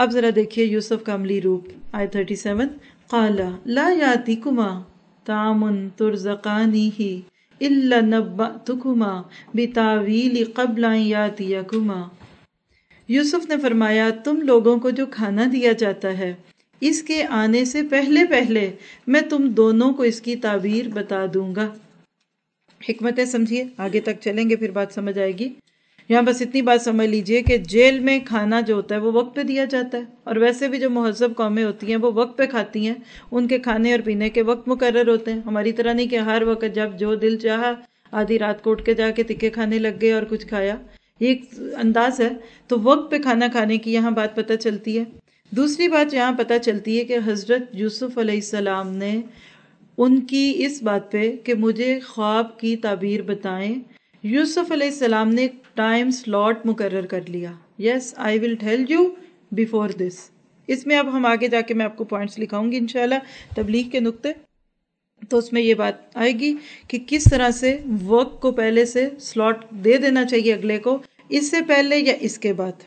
اب ذرا دیکھیے یوسف کا عملی روپ، آیت 37، قال لا یاتیکما طعام ترزقانہ الا نبأتکما بتاویل قبل ان یاتیکما۔ یوسف نے فرمایا تم لوگوں کو جو کھانا دیا جاتا ہے اس کے آنے سے پہلے پہلے میں تم دونوں کو اس کی تعبیر بتا دوں گا۔ حکمتیں سمجھیے، آگے تک چلیں گے پھر بات سمجھ آئے گی۔ یہاں بس اتنی بات سمجھ لیجئے کہ جیل میں کھانا جو ہوتا ہے وہ وقت پہ دیا جاتا ہے، اور ویسے بھی جو مہذب قومیں ہوتی ہیں وہ وقت پہ کھاتی ہیں، ان کے کھانے اور پینے کے وقت مقرر ہوتے ہیں۔ ہماری طرح نہیں کہ ہر وقت جب جو دل چاہا آدھی رات کو اٹھ کے جا کے تکے کھانے لگ گئے اور کچھ کھایا، یہ ایک انداز ہے۔ تو وقت پہ کھانا کھانے کی یہاں بات پتہ چلتی ہے۔ دوسری بات یہاں پتہ چلتی ہے کہ حضرت یوسف علیہ السلام نے ان کی اس بات پہ کہ مجھے خواب کی تعبیر بتائیں، یوسف علیہ السلام نے ایک ٹائم سلاٹ مقرر کر لیا۔ Yes I will tell you before this. اس میں اب ہم آگے جا کے میں آپ کو پوائنٹس لکھاؤں گی انشاءاللہ تبلیغ کے نقطے، تو اس میں یہ بات آئے گی کہ کس طرح سے وقت کو پہلے سے سلاٹ دے دینا چاہیے اگلے کو، اس سے پہلے یا اس کے بعد۔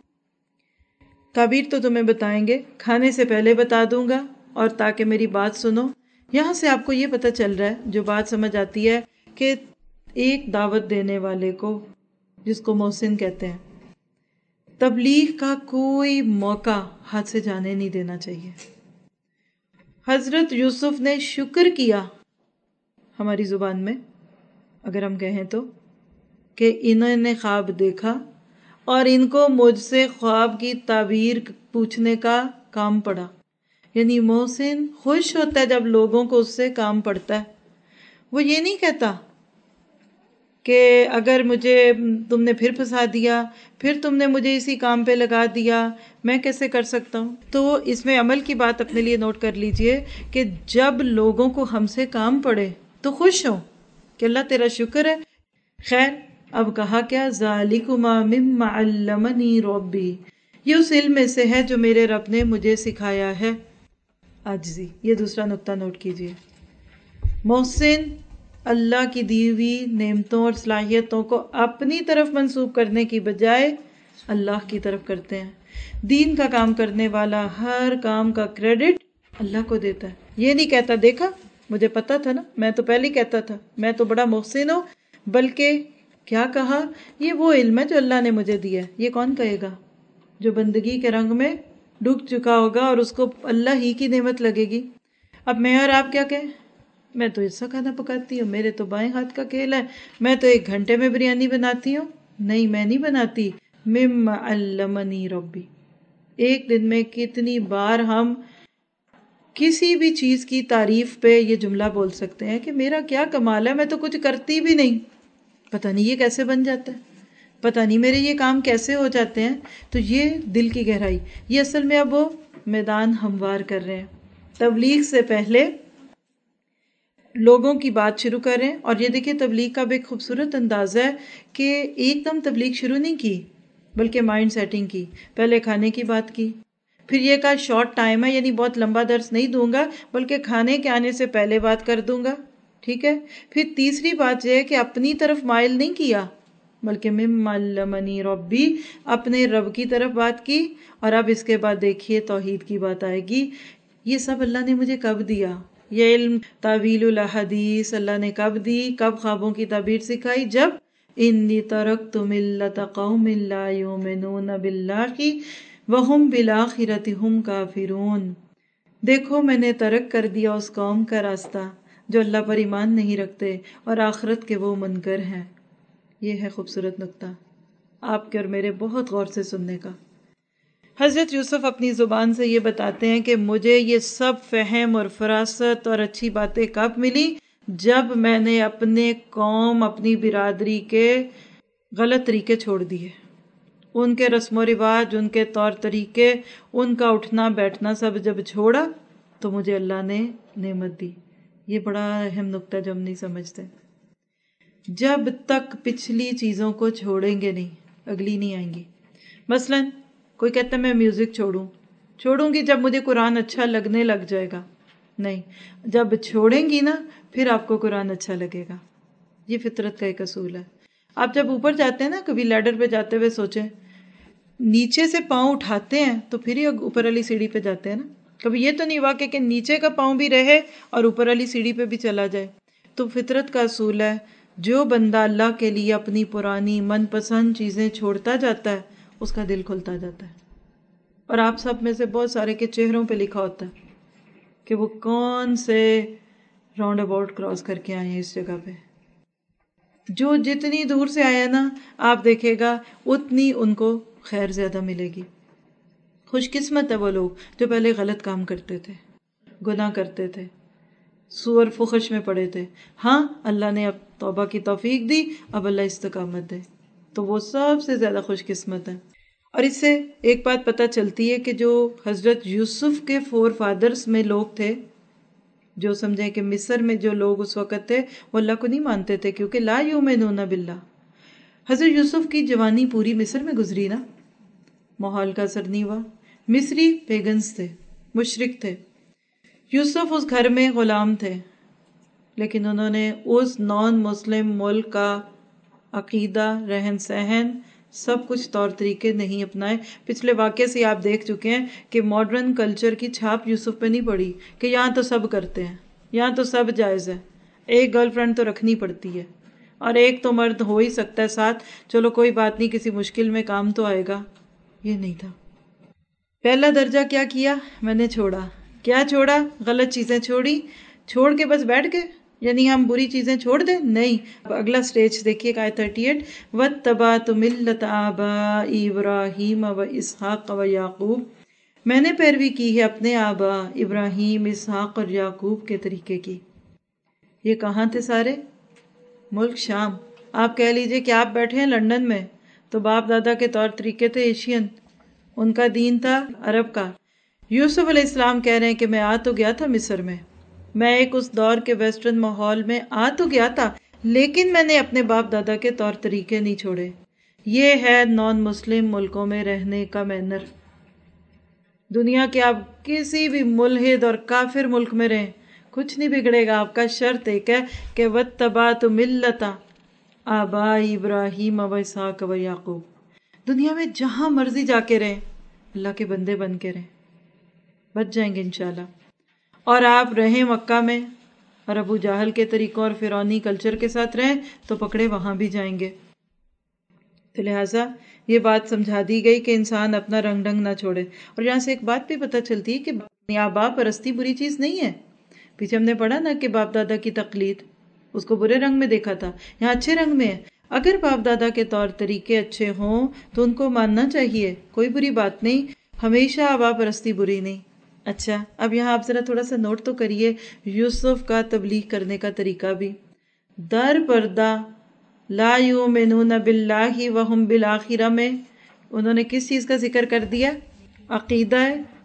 تعبیر تو تمہیں بتائیں گے، کھانے سے پہلے بتا دوں گا، اور تاکہ میری بات سنو۔ یہاں سے آپ کو یہ پتہ چل رہا ہے، جو بات سمجھ آتی ہے، کہ ایک دعوت دینے والے کو، جس کو محسن کہتے ہیں، تبلیغ کا کوئی موقع ہاتھ سے جانے نہیں دینا چاہیے۔ حضرت یوسف نے شکر کیا، ہماری زبان میں اگر ہم کہیں تو، کہ انہوں نے خواب دیکھا اور ان کو مجھ سے خواب کی تعبیر پوچھنے کا کام پڑا۔ یعنی محسن خوش ہوتا ہے جب لوگوں کو اس سے کام پڑتا ہے۔ وہ یہ نہیں کہتا کہ اگر مجھے تم نے پھر پھنسا دیا، پھر تم نے مجھے اسی کام پہ لگا دیا، میں کیسے کر سکتا ہوں۔ تو اس میں عمل کی بات اپنے لیے نوٹ کر لیجئے کہ جب لوگوں کو ہم سے کام پڑے تو خوش ہوں کہ اللہ تیرا شکر ہے۔ خیر، اب کہا کیا، ذالکما مما علمنی ربی، یہ اس علم میں سے ہے جو میرے رب نے مجھے سکھایا ہے، عاجزی۔ یہ دوسرا نقطہ نوٹ کیجئے۔ محسن اللہ کی دی ہوئی نعمتوں اور صلاحیتوں کو اپنی طرف منسوب کرنے کی بجائے اللہ کی طرف کرتے ہیں۔ دین کا کام کرنے والا ہر کام کا کریڈٹ اللہ کو دیتا ہے۔ یہ نہیں کہتا دیکھا مجھے پتا تھا نا، میں تو پہلے کہتا تھا، میں تو بڑا محسن ہوں، بلکہ کیا کہا، یہ وہ علم ہے جو اللہ نے مجھے دیا ہے۔ یہ کون کہے گا؟ جو بندگی کے رنگ میں ڈوب چکا ہوگا اور اس کو اللہ ہی کی نعمت لگے گی۔ اب میں اور آپ کیا کہیں، میں تو ایسا کھانا پکاتی ہوں، میرے تو بائیں ہاتھ کا کھیل ہے، میں تو 1 گھنٹے میں بریانی بناتی ہوں۔ نہیں، میں نہیں بناتی، مما علمنی ربی۔ ایک دن میں کتنی بار ہم کسی بھی چیز کی تعریف پہ یہ جملہ بول سکتے ہیں کہ میرا کیا کمال ہے، میں تو کچھ کرتی بھی نہیں، پتہ نہیں یہ کیسے بن جاتا ہے، پتہ نہیں میرے یہ کام کیسے ہو جاتے ہیں۔ تو یہ دل کی گہرائی، یہ اصل میں اب وہ میدان ہموار کر رہے ہیں۔ تبلیغ سے پہلے لوگوں کی بات شروع کریں، اور یہ دیکھیں تبلیغ کا بھی ایک خوبصورت انداز ہے کہ ایک دم تبلیغ شروع نہیں کی، بلکہ مائنڈ سیٹنگ کی۔ پہلے کھانے کی بات کی، پھر یہ کہا شارٹ ٹائم ہے، یعنی بہت لمبا درس نہیں دوں گا، بلکہ کھانے کے آنے سے پہلے بات کر دوں گا، ٹھیک ہے۔ پھر تیسری بات یہ ہے کہ اپنی طرف مائل نہیں کیا، بلکہ مما علمنی ربی، اپنے رب کی طرف بات کی۔ اور اب اس کے بعد دیکھیے توحید کی بات آئے گی۔ یہ سب اللہ نے مجھے کب دیا؟ یہ علم تعویل الاحادیث اللہ نے کب دی؟ کب خوابوں کی تعبیر سکھائی؟ جب انی ترکت ملت قوم لا یؤمنون باللہ وہم بالآخرۃ ہم کافرون۔ دیکھو میں نے ترک کر دیا اس قوم کا راستہ جو اللہ پر ایمان نہیں رکھتے اور آخرت کے وہ منکر ہیں۔ یہ ہے خوبصورت نقطہ آپ کے اور میرے بہت غور سے سننے کا۔ حضرت یوسف اپنی زبان سے یہ بتاتے ہیں کہ مجھے یہ سب فہم اور فراست اور اچھی باتیں کب ملی؟ جب میں نے اپنے قوم، اپنی برادری کے غلط طریقے چھوڑ دیے، ان کے رسم و رواج، ان کے طور طریقے، ان کا اٹھنا بیٹھنا سب جب چھوڑا تو مجھے اللہ نے نعمت دی۔ یہ بڑا اہم نقطہ جو ہم نہیں سمجھتے۔ جب تک پچھلی چیزوں کو چھوڑیں گے نہیں، اگلی نہیں آئیں گی۔ مثلاً کوئی کہتا ہے میں میوزک چھوڑوں گی جب مجھے قرآن اچھا لگنے لگ جائے گا۔ نہیں، جب چھوڑیں گی نا پھر آپ کو قرآن اچھا لگے گا۔ یہ فطرت کا ایک اصول ہے۔ آپ جب اوپر جاتے ہیں نا، کبھی لیڈر پہ جاتے ہوئے سوچیں نیچے سے پاؤں اٹھاتے ہیں تو پھر ہی اوپر والی سیڑھی پہ جاتے ہیں نا. کبھی یہ تو نہیں ہوا کہ نیچے کا پاؤں بھی رہے اور اوپر والی سیڑھی پہ بھی چلا جائے. تو فطرت کا اصول ہے جو بندہ اللہ کے لیے اپنی پرانی من پسند چیزیں چھوڑتا جاتا ہے اس کا دل کھلتا جاتا ہے. اور آپ سب میں سے بہت سارے کے چہروں پہ لکھا ہوتا ہے کہ وہ کون سے راؤنڈ اباؤٹ کراس کر کے آئے ہیں اس جگہ پہ. جو جتنی دور سے آیا نا آپ دیکھے گا اتنی ان کو خیر زیادہ ملے گی. خوش قسمت ہے وہ لوگ جو پہلے غلط کام کرتے تھے، گناہ کرتے تھے، سور فحش میں پڑے تھے. ہاں اللہ نے اب توبہ کی توفیق دی، اب اللہ استقامت دے، تو وہ سب سے زیادہ خوش قسمت ہے. اور اس سے ایک بات پتہ چلتی ہے کہ جو حضرت یوسف کے فور فادرز میں لوگ تھے، جو سمجھیں کہ مصر میں جو لوگ اس وقت تھے وہ اللہ کو نہیں مانتے تھے کیونکہ لا یؤمنون باللہ. حضرت یوسف کی جوانی پوری مصر میں گزری نا، ماحول کا اثر نہیں ہوا. مصری پیگنز تھے، مشرک تھے. یوسف اس گھر میں غلام تھے، لیکن انہوں نے اس نان مسلم ملک کا عقیدہ، رہن سہن، سب کچھ طور طریقے نہیں اپنائے. پچھلے واقعے سے آپ دیکھ چکے ہیں کہ ماڈرن کلچر کی چھاپ یوسف پہ نہیں پڑی کہ یہاں تو سب کرتے ہیں، یہاں تو سب جائز ہے، ایک گرل فرینڈ تو رکھنی پڑتی ہے اور ایک تو مرد ہو ہی سکتا ہے ساتھ، چلو کوئی بات نہیں کسی مشکل میں کام تو آئے گا. یہ نہیں تھا. پہلا درجہ کیا کیا میں نے چھوڑا. کیا چھوڑا؟ غلط چیزیں چھوڑی. چھوڑ کے بس بیٹھ گئے، یعنی ہم بری چیزیں چھوڑ دیں؟ نہیں. اگلا سٹیج دیکھیے آیت 38 وَاتَّبَعْتُ مِلَّةَ آبَائِي إِبْرَاهِيمَ وَإِسْحَاقَ وَيَعْقُوبَ. میں نے پیروی کی ہے اپنے آبا ابراہیم، اسحاق اور یعقوب کے طریقے کی. یہ کہاں تھے سارے؟ ملک شام. آپ کہہ لیجئے کہ آپ بیٹھے ہیں لندن میں تو باپ دادا کے طور طریقے تھے ایشین، ان کا دین تھا عرب کا. یوسف علیہ السلام کہہ رہے ہیں کہ میں آ تو گیا تھا مصر میں ایک اس دور کے ویسٹرن ماحول میں آ تو گیا تھا، لیکن میں نے اپنے باپ دادا کے طور طریقے نہیں چھوڑے. یہ ہے نان مسلم ملکوں میں رہنے کا مینر. دنیا کے آپ کسی بھی ملحد اور کافر ملک میں رہیں کچھ نہیں بگڑے گا. آپ کا شرط ایک ہے کہ وَاتَّبَعْتُ مِلَّةَ آبَائِي إِبْرَاهِيمَ وَإِسْحَاقَ وَيَعْقُوبَ. دنیا میں جہاں مرضی جا کے رہیں اللہ کے بندے بن کے رہیں، بچ جائیں گے انشاءاللہ. اور آپ رہیں مکہ میں اور ابو جہل کے طریقوں اور فرعونی کلچر کے ساتھ رہیں تو پکڑے وہاں بھی جائیں گے. تو لہٰذا یہ بات سمجھا دی گئی کہ انسان اپنا رنگ ڈھنگ نہ چھوڑے. اور یہاں سے ایک بات بھی پتہ چلتی ہے کہ آبا پرستی بری چیز نہیں ہے. پیچھے ہم نے پڑھا نا کہ باپ دادا کی تقلید، اس کو برے رنگ میں دیکھا تھا، یہاں اچھے رنگ میں ہے. اگر باپ دادا کے طور طریقے اچھے ہوں تو ان کو ماننا چاہیے، کوئی بری بات نہیں. ہمیشہ آبا پرستی بری نہیں. اچھا اب یہاں آپ ذرا تھوڑا سا نوٹ تو کریے یوسف کا تبلیغ کرنے کا طریقہ بھی. در پردہ لا یؤمنون باللہ وہم بالآخرہ میں انہوں نے کس چیز کا ذکر کر دیا؟ عقیدہ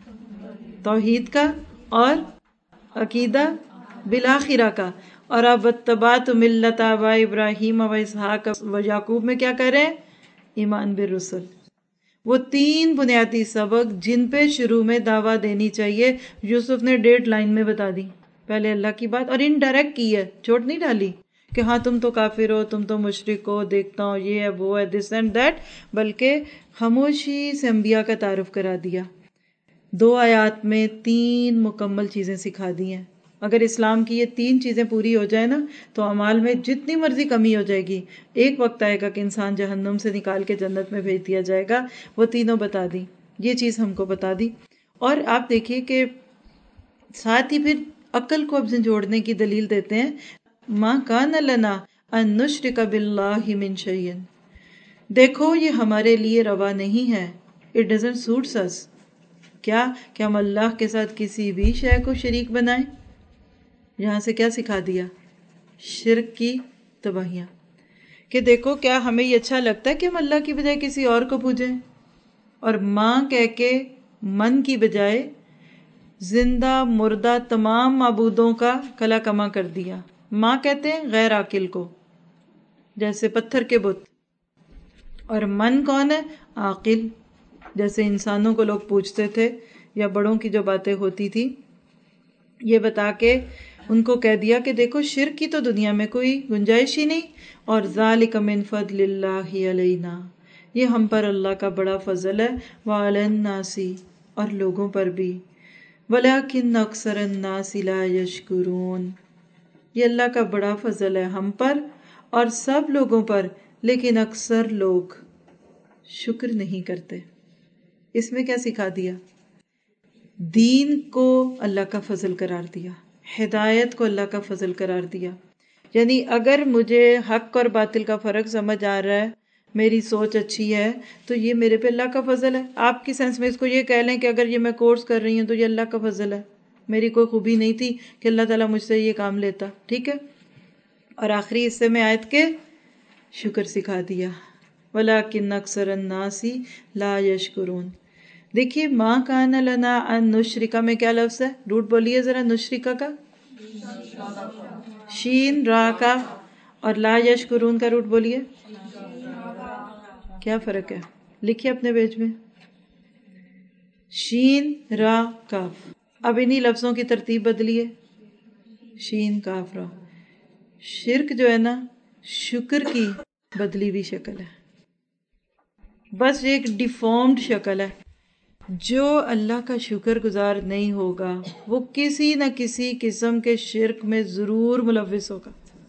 توحید کا اور عقیدہ بالآخرہ کا. اور اب واتبعت ملۃ آباء ابراہیم و اسحاق و یعقوب میں کیا کر رہے ہیں؟ ایمان بالرسل. وہ تین بنیادی سبق جن پہ شروع میں دعویٰ دینی چاہیے یوسف نے ڈیڈ لائن میں بتا دی. پہلے اللہ کی بات اور انڈائریکٹ کی ہے، چوٹ نہیں ڈالی کہ ہاں تم تو کافر ہو، تم تو مشرک ہو، دیکھتا ہوں یہ ہے وہ ہے دس اینڈ دیٹ، بلکہ خاموشی سے انبیاء کا تعارف کرا دیا. 2 آیات میں 3 مکمل چیزیں سکھا دی ہیں. اگر اسلام کی یہ 3 چیزیں پوری ہو جائیں نا تو اعمال میں جتنی مرضی کمی ہو جائے گی، ایک وقت آئے گا کہ انسان جہنم سے نکال کے جنت میں بھیج دیا جائے گا. وہ تینوں بتا دی، یہ چیز ہم کو بتا دی. اور آپ دیکھیے کہ ساتھ ہی پھر عقل کو اب جوڑنے کی دلیل دیتے ہیں. مَا كَانَ لَنَا أَن نُشْرِكَ بِاللَّهِ مِن شَيْءٍ. دیکھو یہ ہمارے لیے روا نہیں ہے. It doesn't suits us. کیا کہ ہم اللہ کے ساتھ کسی بھی شے کو شریک بنائیں؟ یہاں سے کیا سکھا دیا؟ شرک کی تباہیاں. کہ دیکھو کیا ہمیں یہ اچھا لگتا ہے کہ ہم اللہ کی بجائے کسی اور کو پوجیں؟ اور ماں کہہ کے من کی بجائے زندہ مردہ تمام معبودوں کا کلا کما کر دیا. ماں کہتے ہیں غیر عاقل کو، جیسے پتھر کے بت. اور من کون ہے؟ عاقل. جیسے انسانوں کو لوگ پوچھتے تھے یا بڑوں کی جو باتیں ہوتی تھی، یہ بتا کے ان کو کہہ دیا کہ دیکھو شرک کی تو دنیا میں کوئی گنجائش ہی نہیں. اور ذالک من فضل اللہ علینا، یہ ہم پر اللہ کا بڑا فضل ہے، وَعَلَى النَّاسِ اور لوگوں پر بھی، وَلَكِنَّ أَكْثَرَ النَّاسِ لَا يَشْكُرُونَ یہ اللہ کا بڑا فضل ہے ہم پر اور سب لوگوں پر، لیکن اکثر لوگ شکر نہیں کرتے۔ اس میں کیا سکھا دیا؟ دین کو اللہ کا فضل قرار دیا، ہدایت کو اللہ کا فضل قرار دیا۔ یعنی اگر مجھے حق اور باطل کا فرق سمجھ آ رہا ہے، میری سوچ اچھی ہے، تو یہ میرے پہ اللہ کا فضل ہے۔ آپ کی سینس میں اس کو یہ کہہ لیں کہ اگر یہ میں کورس کر رہی ہوں تو یہ اللہ کا فضل ہے، میری کوئی خوبی نہیں تھی کہ اللہ تعالیٰ مجھ سے یہ کام لیتا، ٹھیک ہے۔ اور آخری حصے میں آیت کے شکر سکھا دیا، وَلَكِنَّ أَكْثَرَ النَّاسِ لَا يَشْكُرُونَ۔ دیکھیے مَا كَانَ لَنَا أَن نُشْرِكَ میں کیا لفظ ہے؟ روٹ بولیے ذرا نشرکا کا، شین را کا، اور لا یشکرون کا روٹ بولیے، کیا فرق ہے؟ لکھیے اپنے پیج میں، شین را کاف۔ اب انہی لفظوں کی ترتیب بدلیے، شین کاف را۔ شرک جو ہے نا شکر کی بدلی ہوئی شکل ہے، بس ایک ڈیفارمڈ شکل ہے۔ جو اللہ کا شکر گزار نہیں ہوگا وہ کسی نہ کسی قسم کے شرک میں ضرور ملوث ہوگا،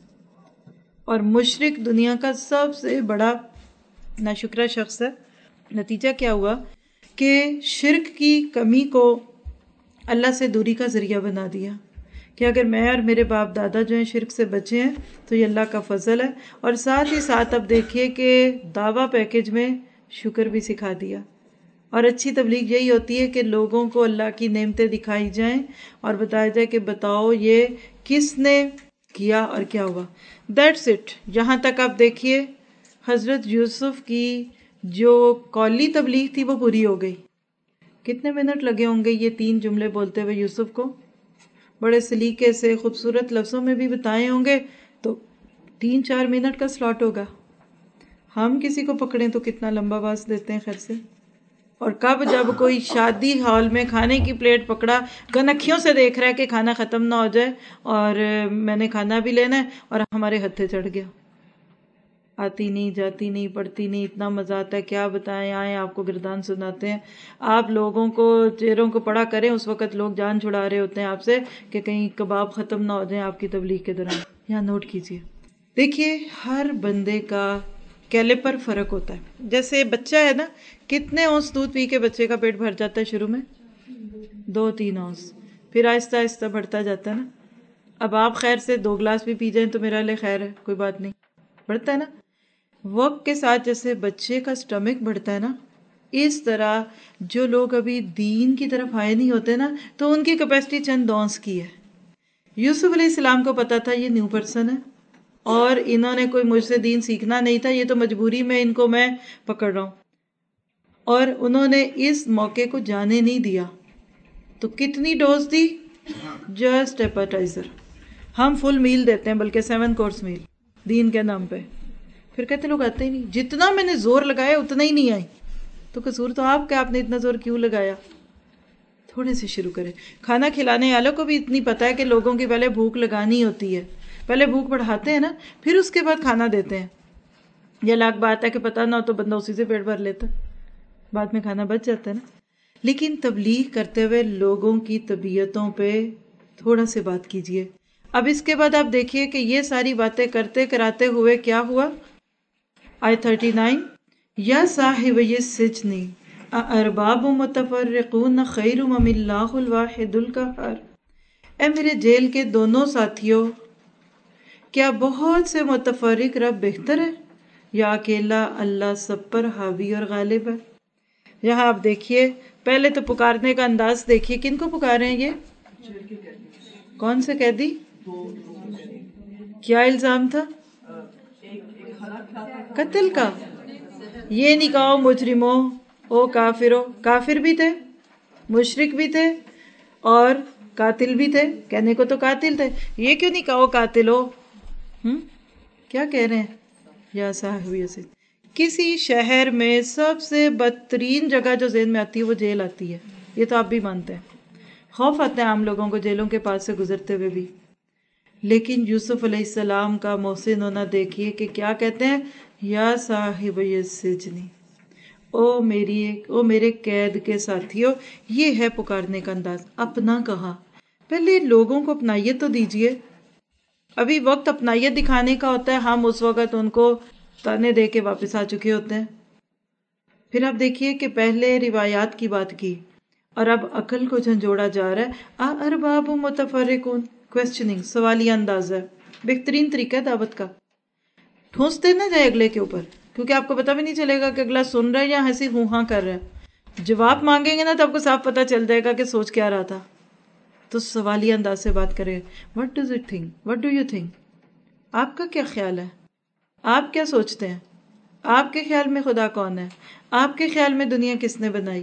اور مشرک دنیا کا سب سے بڑا ناشکرا شخص ہے۔ نتیجہ کیا ہوا کہ شرک کی کمی کو اللہ سے دوری کا ذریعہ بنا دیا، کہ اگر میں اور میرے باپ دادا جو ہیں شرک سے بچے ہیں تو یہ اللہ کا فضل ہے۔ اور ساتھ ہی ساتھ اب دیکھیے کہ دعویٰ پیکج میں شکر بھی سکھا دیا۔ اور اچھی تبلیغ یہی ہوتی ہے کہ لوگوں کو اللہ کی نعمتیں دکھائی جائیں اور بتایا جائے کہ بتاؤ یہ کس نے کیا اور کیا ہوا۔ That's it. یہاں تک آپ دیکھیے حضرت یوسف کی جو قولی تبلیغ تھی وہ پوری ہو گئی۔ کتنے منٹ لگے ہوں گے یہ 3 جملے بولتے ہوئے یوسف کو؟ بڑے سلیقے سے خوبصورت لفظوں میں بھی بتائے ہوں گے تو 3-4 منٹ کا سلاٹ ہوگا۔ ہم کسی کو پکڑیں تو کتنا لمبا باز دیتے ہیں خیر سے۔ اور کب جب کوئی شادی ہال میں کھانے کی پلیٹ پکڑا، گنکھیوں سے دیکھ رہا ہے کہ کھانا ختم نہ ہو جائے اور میں نے کھانا بھی لینا ہے، اور ہمارے ہتھے چڑھ گیا، آتی نہیں جاتی نہیں پڑتی نہیں، اتنا مزہ آتا ہے کیا بتائیں، آئیں آپ کو گردان سناتے ہیں۔ آپ لوگوں کو چہروں کو پڑا کریں، اس وقت لوگ جان چھڑا رہے ہوتے ہیں آپ سے کہ کہیں کباب ختم نہ ہو جائیں آپ کی تبلیغ کے دوران۔ یہاں نوٹ کیجئے، دیکھیے ہر بندے کا کیلیپر فرق ہوتا ہے۔ جیسے بچہ ہے نا، کتنے اونس دودھ پی کے بچے کا پیٹ بھر جاتا ہے شروع میں؟ 2-3 اونس، پھر آہستہ آہستہ بڑھتا جاتا ہے نا۔ اب آپ خیر سے 2 گلاس بھی پی جائیں تو میرا لئے خیر ہے، کوئی بات نہیں، بڑھتا ہے نا۔ وقت کے ساتھ جیسے بچے کا سٹمک بڑھتا ہے نا، اس طرح جو لوگ ابھی دین کی طرف آئے نہیں ہوتے نا تو ان کی کیپیسٹی چند اونس کی ہے۔ یوسف علیہ السلام کو پتا تھا یہ نیو پرسن ہے اور انہوں نے کوئی مجھ سے دین سیکھنا نہیں تھا، یہ تو مجبوری میں ان کو میں پکڑ رہا ہوں، اور انہوں نے اس موقع کو جانے نہیں دیا۔ تو کتنی ڈوز دی؟ Just appetiser. ہم فل میل دیتے ہیں، بلکہ 7 کورس میل دین کے نام پہ۔ پھر کہتے لوگ آتے ہی نہیں، جتنا میں نے زور لگایا اتنا ہی نہیں آئی۔ تو قصور تو آپ کا، آپ نے اتنا زور کیوں لگایا؟ تھوڑے سے شروع کریں۔ کھانا کھلانے والوں کو بھی اتنی پتہ ہے کہ لوگوں کی پہلے بھوک لگانی ہوتی ہے، پہلے بھوک بڑھاتے ہیں نا، پھر اس کے بعد کھانا دیتے ہیں۔ یہ الگ بات ہے کہ پتہ نہ ہو تو بندہ اسی سے پیٹ بھر لیتا، بعد میں کھانا بچ جاتا ہے نا۔ لیکن تبلیغ کرتے ہوئے لوگوں کی طبیعتوں پہ تھوڑا سے بات کیجئے۔ اب اس کے بعد آپ دیکھیے کہ یہ ساری باتیں کرتے کراتے ہوئے کیا ہوا؟ آیت 39، یا صاحبی السجن ارباب متفرقون خیر ام اللہ الواحد القہار۔ اے میرے جیل کے دونوں ساتھیوں، کیا بہت سے متفرق رب بہتر ہے یا اکیلا اللہ سب پر حاوی اور غالب ہے؟ یہاں آپ دیکھیے پہلے تو پکارنے کا انداز دیکھیے، کن کو پکارے ہیں یہ؟ کون سے قیدی؟ کیا الزام تھا؟ قتل کا۔ یہ نہیں کہو مجرموں، او کافروں، کافر بھی تھے، مشرک بھی تھے اور قاتل بھی تھے، کہنے کو تو قاتل تھے، یہ کیوں نہیں کہو قاتل ہو؟ کیا کہہ رہے ہیں؟ یا صاحبی السجن۔ کسی شہر میں سب سے بدترین جگہ جو ذہن میں آتی ہے وہ جیل آتی ہے، یہ تو آپ بھی مانتے ہیں۔ خوف آتا ہے عام لوگوں کو جیلوں کے پاس سے گزرتے ہوئے بھی، لیکن یوسف علیہ السلام کا محسن ہونا دیکھیے کہ کیا کہتے ہیں؟ یا صاحبی السجن۔ او میرے قید کے ساتھیوں. یہ ہے پکارنے کا انداز. اپنا کہا. پہلے لوگوں کو اپنائیت تو دیجئے. ابھی وقت اپنائیت دکھانے کا ہوتا ہے، ہم اس وقت ان کو تانے دے کے واپس آ چکے ہوتے ہیں. پھر آپ دیکھیے کہ پہلے روایات کی بات کی اور اب عقل کو جھنجھوڑا جا رہا ہے. ارباب متفرقون، کوسچننگ، سوالیہ انداز ہے. بہترین طریقہ ہے دعوت کا. ٹھونستے نہ جائے اگلے کے اوپر، کیونکہ آپ کو پتہ بھی نہیں چلے گا کہ اگلا سن رہا ہے یا ہنسی ہوں ہاں کر رہا ہے. جواب مانگیں گے نا تو آپ کو صاف پتہ چل جائے گا کہ سوچ کیا رہا تھا. تو سوالیہ انداز سے بات کریں. What does it think, what do you think, آپ کا کیا خیال ہے، آپ کیا سوچتے ہیں، آپ کے خیال میں خدا کون ہے، آپ کے خیال میں دنیا کس نے بنائی.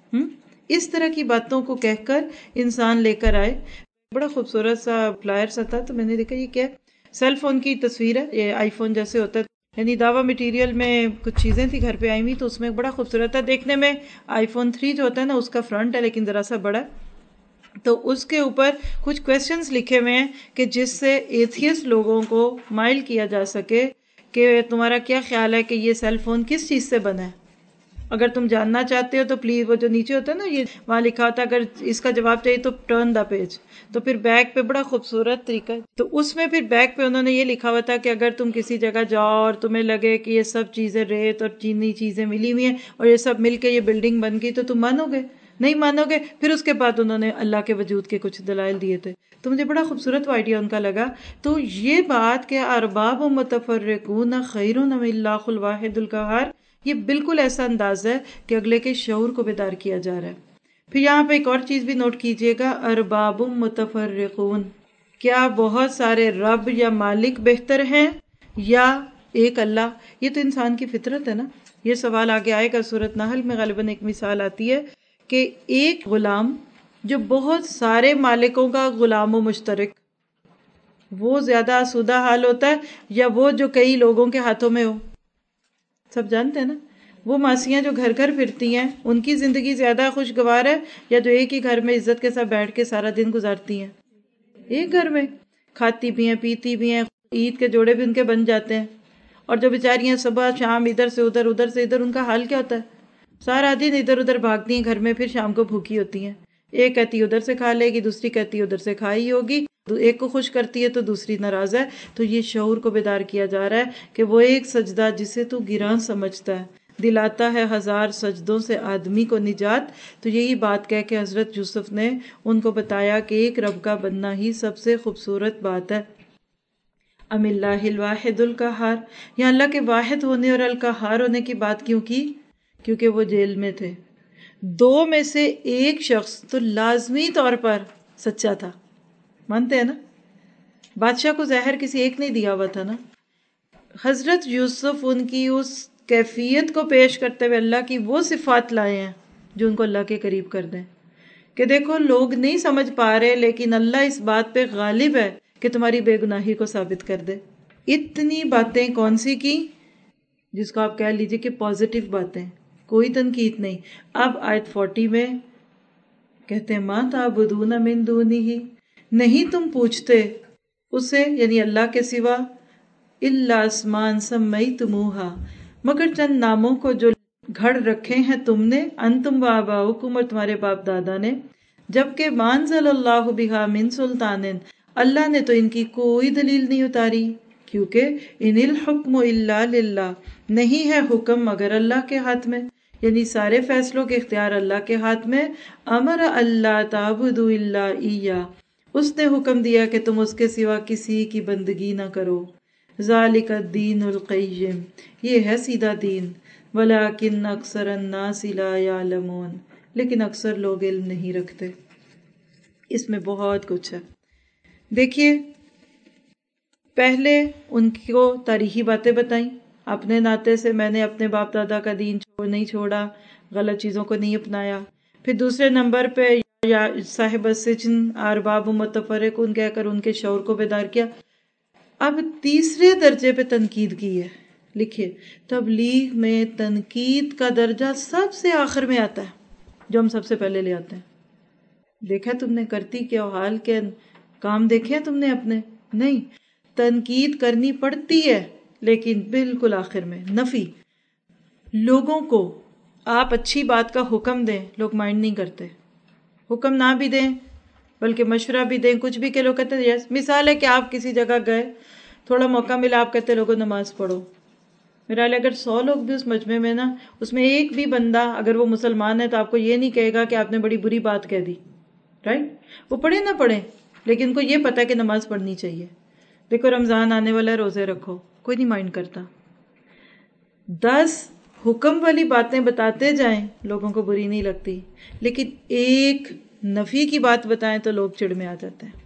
اس طرح کی باتوں کو کہہ کر انسان لے کر آئے. بڑا خوبصورت سا فلائر سا تھا، تو میں نے دیکھا یہ کیا ہے، سیل فون کی تصویر ہے. یہ آئی فون جیسے ہوتا ہے، یعنی دعوی مٹیریل میں کچھ چیزیں تھی گھر پہ آئی ہوئی، تو اس میں بڑا خوبصورت تھا دیکھنے میں. آئی فون 3 جو ہوتا ہے نا، اس کا فرنٹ ہے لیکن ذرا سا بڑا ہے. تو اس کے اوپر کچھ کویسچنز لکھے ہوئے ہیں کہ جس سے ایتھیسٹ لوگوں کو مائل کیا جا سکے کہ تمہارا کیا خیال ہے کہ یہ سیل فون کس چیز سے بنا ہے. اگر تم جاننا چاہتے ہو تو پلیز، وہ جو نیچے ہوتا ہے نا، یہ وہاں لکھا ہوتا ہے اگر اس کا جواب چاہیے تو ٹرن دا پیج. تو پھر بیک پہ بڑا خوبصورت طریقہ ہے، تو اس میں پھر بیک پہ انہوں نے یہ لکھا ہوا تھا کہ اگر تم کسی جگہ جاؤ اور تمہیں لگے کہ یہ سب چیزیں ریت اور چینی چیزیں ملی ہوئی ہیں اور یہ سب مل کے یہ بلڈنگ بن گئی، تو تم مانو گے؟ نہیں مانو گے. پھر اس کے بعد انہوں نے اللہ کے وجود کے کچھ دلائل دیے تھے. تو مجھے بڑا خوبصورت آئیڈیا ان کا لگا. تو یہ بات کہ ارباب متفرقون خیر ام اللہ الواحد القہار، یہ بالکل ایسا انداز ہے کہ اگلے کے شعور کو بیدار کیا جا رہا ہے. پھر یہاں پہ ایک اور چیز بھی نوٹ کیجئے گا، ارباب متفرقون، کیا بہت سارے رب یا مالک بہتر ہیں یا ایک اللہ؟ یہ تو انسان کی فطرت ہے نا. یہ سوال آگے آئے گا سورۃ نحل میں، غالباً ایک مثال آتی ہے کہ ایک غلام جو بہت سارے مالکوں کا غلام و مشترک، وہ زیادہ آسودہ حال ہوتا ہے یا وہ جو کئی لوگوں کے ہاتھوں میں ہو؟ سب جانتے ہیں نا، وہ ماسیاں جو گھر گھر پھرتی ہیں، ان کی زندگی زیادہ خوشگوار ہے یا جو ایک ہی گھر میں عزت کے ساتھ بیٹھ کے سارا دن گزارتی ہیں؟ ایک گھر میں کھاتی بھی ہیں، پیتی بھی ہیں، عید کے جوڑے بھی ان کے بن جاتے ہیں. اور جو بیچاریاں صبح شام ادھر سے ادھر، ادھر سے ادھر، ان کا حال کیا ہوتا ہے؟ سارا دن ادھر ادھر بھاگتی ہیں گھر میں، پھر شام کو بھوکی ہوتی ہیں. ایک کہتی ادھر سے کھا لے گی، دوسری کہتی ادھر سے کھائی ہوگی، ایک کو خوش کرتی ہے تو دوسری ناراض ہے. تو یہ شعور کو بیدار کیا جا رہا ہے کہ وہ ایک سجدہ جسے تو گراں سمجھتا ہے دلاتا ہے ہزار سجدوں سے آدمی کو نجات. تو یہی بات کہہ کے حضرت یوسف نے ان کو بتایا کہ ایک رب کا بننا ہی سب سے خوبصورت بات ہے. ام اللہ الواحد القہار، یہاں اللہ کے واحد ہونے اور القہار ہونے کی بات کیوں کی؟ کیونکہ وہ جیل میں تھے. دو میں سے ایک شخص تو لازمی طور پر سچا تھا، مانتے ہیں نا؟ بادشاہ کو زہر کسی ایک نہیں دیا ہوا تھا نا. حضرت یوسف ان کی اس کیفیت کو پیش کرتے ہوئے اللہ کی وہ صفات لائے ہیں جو ان کو اللہ کے قریب کر دیں کہ دیکھو لوگ نہیں سمجھ پا رہے لیکن اللہ اس بات پہ غالب ہے کہ تمہاری بے گناہی کو ثابت کر دے. اتنی باتیں کون سی کی جس کو آپ کہہ لیجئے کہ پازیٹیو باتیں، کوئی تنقید نہیں. اب آیت 40 میں کہتے ہیں ما تعبدون من دونہ، نہیں تم پوچھتے اسے یعنی اللہ کے سوا، الا اسمان سمیتموہا، مگر چند ناموں کو جو گھڑ رکھے ہیں تم نے، انتم و آباؤکم، اور تمہارے باپ دادا نے، جبکہ ما انزل اللہ بہا من سلطان، اللہ نے تو ان کی کوئی دلیل نہیں اتاری. کیونکہ ان الحکم الا للہ، نہیں ہے حکم مگر اللہ کے ہاتھ میں، یعنی سارے فیصلوں کے اختیار اللہ کے ہاتھ میں. امر اللہ تعبدوا الا ایہ، اس نے حکم دیا کہ تم اس کے سوا کسی کی بندگی نہ کرو. ذالک الدین القیم، یہ ہے سیدھا دین. ولکن اکثر الناس لا یعلمون، لیکن اکثر لوگ علم نہیں رکھتے. اس میں بہت کچھ ہے. دیکھیے پہلے ان کو تاریخی باتیں بتائیں، اپنے ناطے سے میں نے اپنے باپ دادا کا دین نہیں چھوڑا، غلط چیزوں کو نہیں اپنایا. پھر دوسرے نمبر پہ یا صاحب السجن ارباب متفرقون کہہ کر ان کے شعور کو بیدار کیا. اب تیسرے درجے پہ تنقید کی ہے. لکھیے تبلیغ میں تنقید کا درجہ سب سے آخر میں آتا ہے، جو ہم سب سے پہلے لے آتے ہیں. دیکھا تم نے کرتی کیا حال کے کام دیکھے تم نے اپنے؟ نہیں، تنقید کرنی پڑتی ہے لیکن بالکل آخر میں. نفی، لوگوں کو آپ اچھی بات کا حکم دیں، لوگ مائنڈ نہیں کرتے. حکم نہ بھی دیں بلکہ مشورہ بھی دیں، کچھ بھی کہ لوگ کہتے ہیں یس. مثال ہے کہ آپ کسی جگہ گئے، تھوڑا موقع ملا، آپ کہتے لوگوں نماز پڑھو. میرا حال اگر 100 لوگ بھی اس مجمع میں نا، اس میں ایک بھی بندہ اگر وہ مسلمان ہے تو آپ کو یہ نہیں کہے گا کہ آپ نے بڑی بری بات کہہ دی، رائٹ؟ وہ پڑھے نہ پڑھے لیکن ان کو یہ پتا ہے کہ نماز پڑھنی چاہیے. دیکھو رمضان آنے والا ہے، روزے رکھو، کوئی نہیں مائنڈ کرتا. 10 حکم والی باتیں بتاتے جائیں، لوگوں کو بری نہیں لگتی، لیکن ایک نفی کی بات بتائیں تو لوگ چڑ میں آ جاتے ہیں.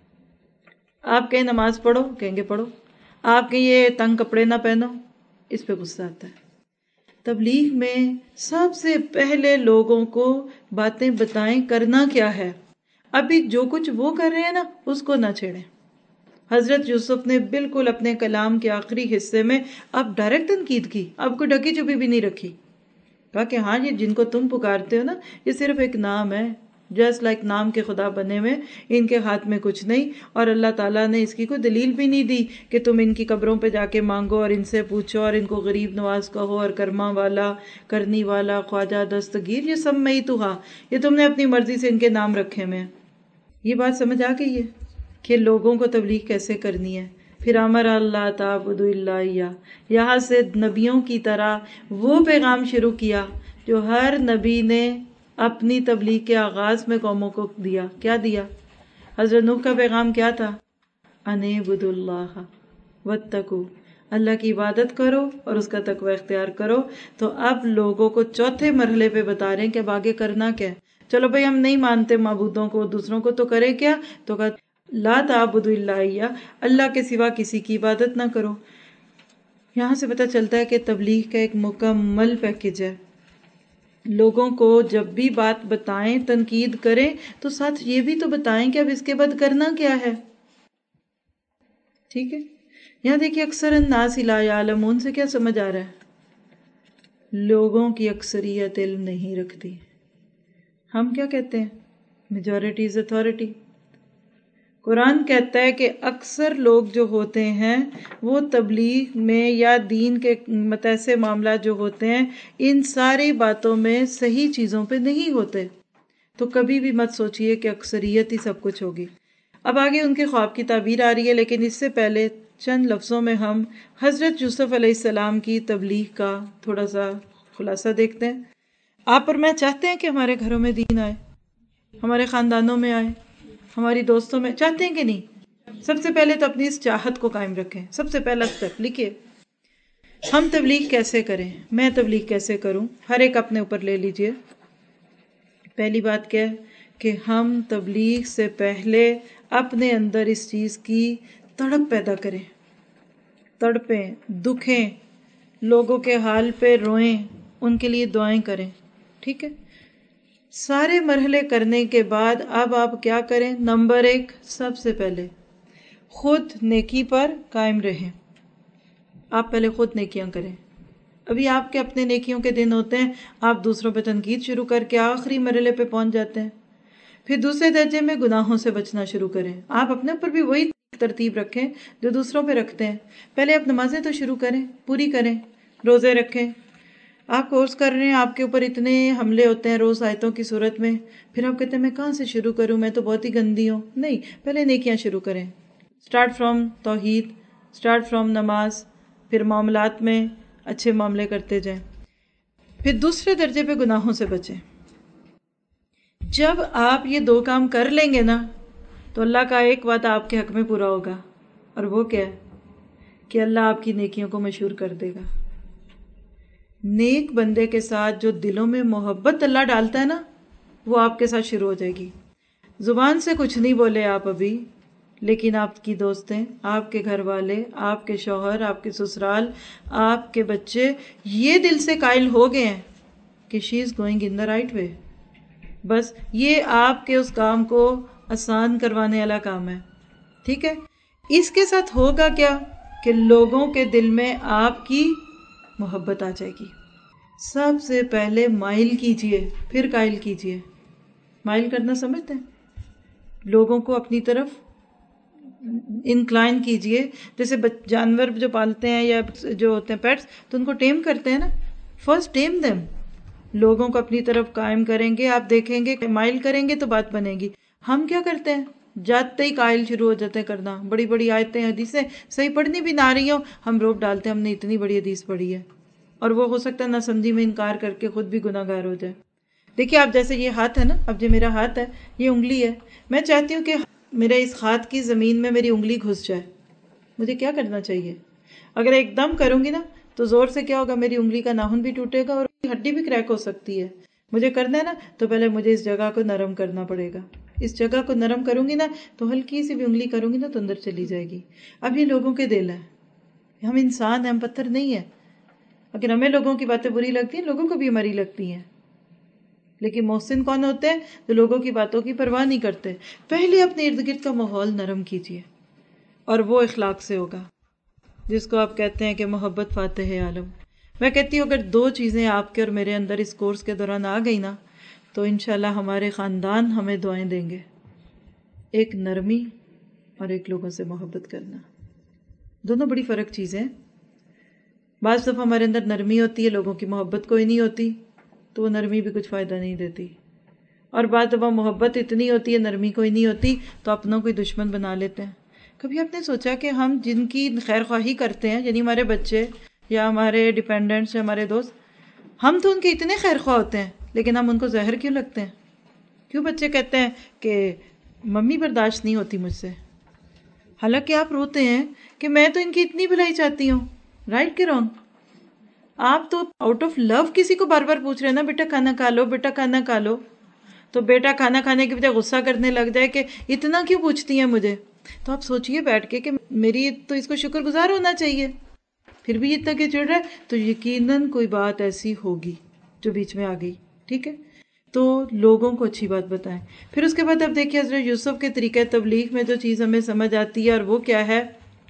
آپ کہیں نماز پڑھو، کہیں گے پڑھو. آپ کہیں یہ تنگ کپڑے نہ پہنو، اس پہ غصہ آتا ہے. تبلیغ میں سب سے پہلے لوگوں کو باتیں بتائیں کرنا کیا ہے. ابھی جو کچھ وہ کر رہے ہیں نا، اس کو نہ چھیڑیں. حضرت یوسف نے بالکل اپنے کلام کے آخری حصے میں اب ڈائریکٹ تنقید کی، اب کوئی ڈکی چپی بھی نہیں رکھی. کہا کہ ہاں، یہ جن کو تم پکارتے ہو نا، یہ صرف ایک نام ہے، جسٹ لائک نام کے خدا بنے ہوئے، ان کے ہاتھ میں کچھ نہیں. اور اللہ تعالیٰ نے اس کی کوئی دلیل بھی نہیں دی کہ تم ان کی قبروں پہ جا کے مانگو اور ان سے پوچھو اور ان کو غریب نواز کہو اور کرما والا، کرنی والا، خواجہ دستگیر. یہ سب میں ہی تو ہاں، یہ تم نے اپنی مرضی سے ان کے نام رکھے میں. یہ بات سمجھ آ گئی ہے کہ لوگوں کو تبلیغ کیسے کرنی ہے. پھر امر اللہ تعبدوا الا ایاہ، یہاں سے نبیوں کی طرح وہ پیغام شروع کیا جو ہر نبی نے اپنی تبلیغ کے آغاز میں قوموں کو دیا. کیا دیا؟ حضرت نوح کا پیغام کیا تھا؟ ان اعبدوا اللہ واتقوا، اللہ کی عبادت کرو اور اس کا تقوی اختیار کرو. تو اب لوگوں کو چوتھے مرحلے پہ بتا رہے ہیں کہ اب آگے کرنا کیا ہے. چلو بھائی ہم نہیں مانتے معبودوں کو، دوسروں کو، تو کرے کیا؟ تو کہا لا تعبدوا الا ایاہ، اللہ کے سوا کسی کی عبادت نہ کرو. یہاں سے پتہ چلتا ہے کہ تبلیغ کا ایک مکمل پیکج ہے. لوگوں کو جب بھی بات بتائیں، تنقید کریں، تو ساتھ یہ بھی تو بتائیں کہ اب اس کے بعد کرنا کیا ہے. ٹھیک ہے؟ یہاں دیکھیے اکثر الناس لا یعلمون سے کیا سمجھ آ رہا ہے؟ لوگوں کی اکثریت علم نہیں رکھتی. ہم کیا کہتے ہیں؟ Majority is authority. قرآن کہتا ہے کہ اکثر لوگ جو ہوتے ہیں وہ تبلیغ میں یا دین کے متعلق معاملات جو ہوتے ہیں، ان ساری باتوں میں صحیح چیزوں پہ نہیں ہوتے. تو کبھی بھی مت سوچئے کہ اکثریت ہی سب کچھ ہوگی. اب آگے ان کے خواب کی تعبیر آ رہی ہے، لیکن اس سے پہلے چند لفظوں میں ہم حضرت یوسف علیہ السلام کی تبلیغ کا تھوڑا سا خلاصہ دیکھتے ہیں. آپ اور میں چاہتے ہیں کہ ہمارے گھروں میں دین آئے، ہمارے خاندانوں میں آئے، ہماری دوستوں میں، چاہتے ہیں کہ نہیں؟ سب سے پہلے تو اپنی اس چاہت کو قائم رکھیں. سب سے پہلا سٹیپ لکھیے، ہم تبلیغ کیسے کریں، میں تبلیغ کیسے کروں. ہر ایک اپنے اوپر لے لیجئے. پہلی بات کیا ہے کہ ہم تبلیغ سے پہلے اپنے اندر اس چیز کی تڑپ پیدا کریں. تڑپیں، دکھیں، لوگوں کے حال پہ روئیں، ان کے لیے دعائیں کریں. ٹھیک ہے؟ سارے مرحلے کرنے کے بعد اب آپ کیا کریں؟ نمبر 1، سب سے پہلے خود نیکی پر قائم رہیں. آپ پہلے خود نیکیاں کریں. ابھی آپ کے اپنے نیکیوں کے دن ہوتے ہیں، آپ دوسروں پہ تنقید شروع کر کے آخری مرحلے پہ پہنچ جاتے ہیں. پھر دوسرے درجے میں گناہوں سے بچنا شروع کریں. آپ اپنے اوپر بھی وہی ترتیب رکھیں جو دوسروں پہ رکھتے ہیں. پہلے آپ نمازیں تو شروع کریں، پوری کریں، روزے رکھیں. آپ کورس کر رہے ہیں، آپ کے اوپر اتنے حملے ہوتے ہیں روز آیتوں کی صورت میں، پھر آپ کہتے ہیں میں کہاں سے شروع کروں، میں تو بہت ہی گندی ہوں. نہیں، پہلے نیکیاں شروع کریں. سٹارٹ فرام توحید، سٹارٹ فرام نماز، پھر معاملات میں اچھے معاملے کرتے جائیں. پھر دوسرے درجے پہ گناہوں سے بچیں. جب آپ یہ 2 کام کر لیں گے نا، تو اللہ کا ایک وعدہ آپ کے حق میں پورا ہوگا، اور وہ کیا ہے کہ اللہ آپ کی نیکیوں کو مشہور کر دے گا. نیک بندے کے ساتھ جو دلوں میں محبت اللہ ڈالتا ہے نا، وہ آپ کے ساتھ شروع ہو جائے گی. زبان سے کچھ نہیں بولے آپ ابھی، لیکن آپ کی دوستیں، آپ کے گھر والے، آپ کے شوہر، آپ کے سسرال، آپ کے بچے یہ دل سے قائل ہو گئے ہیں کہ شی is going in the right way. بس یہ آپ کے اس کام کو آسان کروانے والا کام ہے. ٹھیک ہے؟ اس کے ساتھ ہوگا کیا کہ لوگوں کے دل میں آپ کی محبت آ جائے گی. سب سے پہلے مائل کیجئے، پھر قائل کیجئے. مائل کرنا سمجھتے ہیں؟ لوگوں کو اپنی طرف انکلائن کیجئے. جیسے جانور جو پالتے ہیں یا جو ہوتے ہیں پیٹس، تو ان کو ٹیم کرتے ہیں نا. فرسٹ ٹیم دیم، لوگوں کو اپنی طرف قائم کریں گے، آپ دیکھیں گے کہ مائل کریں گے تو بات بنے گی. ہم کیا کرتے ہیں؟ جاتے ہی قائل شروع ہو جاتے ہیں کرنا. بڑی بڑی آیتیں حدیثیں صحیح پڑھنی بھی نہ رہی ہوں، ہم روپ ڈالتے ہیں ہم نے اتنی بڑی حدیث پڑھی ہے، اور وہ ہو سکتا ہے نہ سمجھی میں انکار کر کے خود بھی گناہ گار ہو جائے. دیکھیے آپ جیسے یہ ہاتھ ہے نا، اب جو میرا ہاتھ ہے یہ انگلی ہے، میں چاہتی ہوں کہ میرے اس ہاتھ کی زمین میں میری انگلی گھس جائے. مجھے کیا کرنا چاہیے؟ اگر ایک دم کروں گی نا تو زور سے کیا ہوگا، میری انگلی کا ناخن بھی ٹوٹے گا اور ہڈی بھی کریک ہو سکتی ہے. مجھے کرنا ہے نا تو پہلے مجھے اس جگہ کو نرم کرنا پڑے گا. اس جگہ کو نرم کروں گی نا تو ہلکی سی بھی انگلی کروں گی نا تو اندر چلی جائے گی. اب یہ لوگوں کے دل ہے، ہم انسان ہیں، ہم پتھر نہیں ہیں. اگر ہمیں لوگوں کی باتیں بری لگتی ہیں، لوگوں کو بھی ہماری لگتی ہیں. لیکن محسن کون ہوتے ہیں؟ جو لوگوں کی باتوں کی پرواہ نہیں کرتے. پہلے اپنے ارد گرد کا ماحول نرم کیجیے اور وہ اخلاق سے ہوگا جس کو آپ کہتے ہیں کہ محبت فاتح عالم. میں کہتی ہوں اگر دو چیزیں آپ کے اور میرے اندر اس کورس کے دوران آ گئی نا تو انشاءاللہ ہمارے خاندان ہمیں دعائیں دیں گے. ایک نرمی اور ایک لوگوں سے محبت کرنا، دونوں بڑی فرق چیزیں ہیں. بعض دفعہ ہمارے اندر نرمی ہوتی ہے، لوگوں کی محبت کوئی نہیں ہوتی تو وہ نرمی بھی کچھ فائدہ نہیں دیتی. اور بعض دفعہ محبت اتنی ہوتی ہے، نرمی کوئی نہیں ہوتی تو اپنوں کو دشمن بنا لیتے ہیں. کبھی آپ نے سوچا کہ ہم جن کی خیر خواہی کرتے ہیں، یعنی ہمارے بچے یا ہمارے ڈیپینڈنٹس یا ہمارے دوست، ہم تو ان کے اتنے خیر خواہ ہوتے ہیں لیکن ہم ان کو زہر کیوں لگتے ہیں؟ کیوں بچے کہتے ہیں کہ ممی برداشت نہیں ہوتی مجھ سے، حالانکہ آپ روتے ہیں کہ میں تو ان کی اتنی بھلائی چاہتی ہوں. رائٹ کہ رانگ؟ آپ تو آؤٹ آف لو کسی کو بار بار پوچھ رہے ہیں نا، بیٹا کھانا کھا لو، بیٹا کھانا کھا لو. تو بیٹا کھانا کھانے کے بجائے غصہ کرنے لگ جائے کہ اتنا کیوں پوچھتی ہیں مجھے. تو آپ سوچئے بیٹھ کے کہ میری تو اس کو شکر گزار ہونا چاہیے، پھر بھی اتنا کہ چڑھ رہا ہے تو یقیناً کوئی بات ایسی ہوگی جو بیچ میں آ گئی. ٹھیک ہے، تو لوگوں کو اچھی بات بتائیں. پھر اس کے بعد اب دیکھیے حضرت یوسف کے طریقہ تبلیغ میں جو چیز ہمیں سمجھ آتی ہے، اور وہ کیا ہے